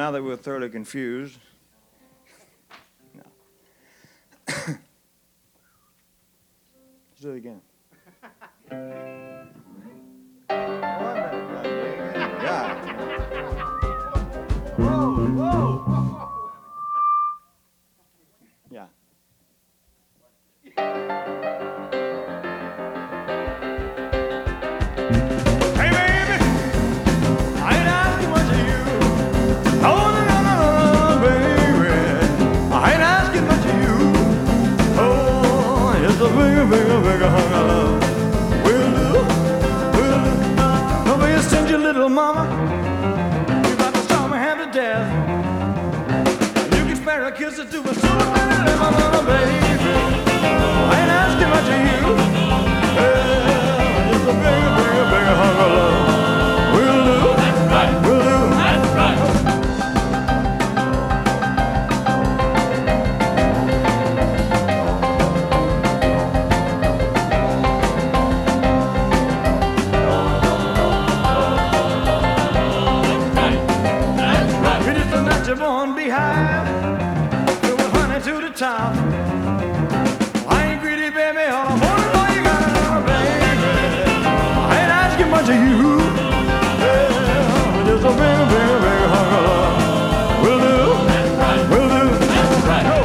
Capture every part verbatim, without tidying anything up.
now that we're thoroughly confused, no. Let's do it again. Yeah. Whoa, whoa. Yeah. Hey baby, I ain't asking much of you. Oh no no no no, baby, I ain't asking much of you. Oh, it's a bigger, bigger, bigger hunk of love. Will do, will do. Don't be a stingy little mama. You about to starve my hand to death. You can spare a kiss or two, but soon as I let my little baby. I ain't asking much of you. Well, it's a bigger, bigger, bigger hunk of love. Will do, that's right. Will do, that's right. That's right. It is the natural born beehive, filled with honey to the top. I ain't greedy, baby, all I want is all you got, baby. I ain't asking much of you. Yeah, just a bigger, bigger, bigger hunk of love. Will do, that's right. Will do, that's right. Go.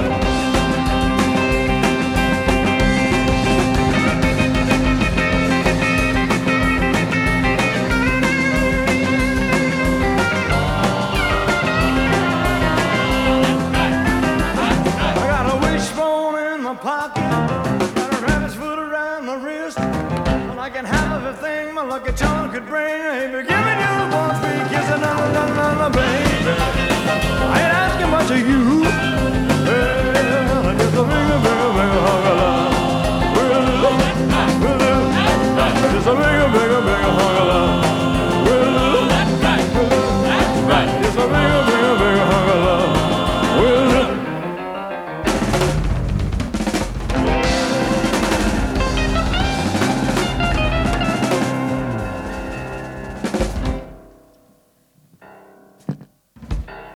I got a wishbone in my pocket, got a rabbit's foot around my wrist. Well, I can have everything my lucky charm could bring. Ain't be giving you one sweet kiss and another, another, another, baby. I ain't asking much of you. Well, just a bigger, bigger, bigger hunk of love. Will do, will do. Just a bigger, bigger, bigger hunk of love. Will do, will do. Just a bigger, bigger.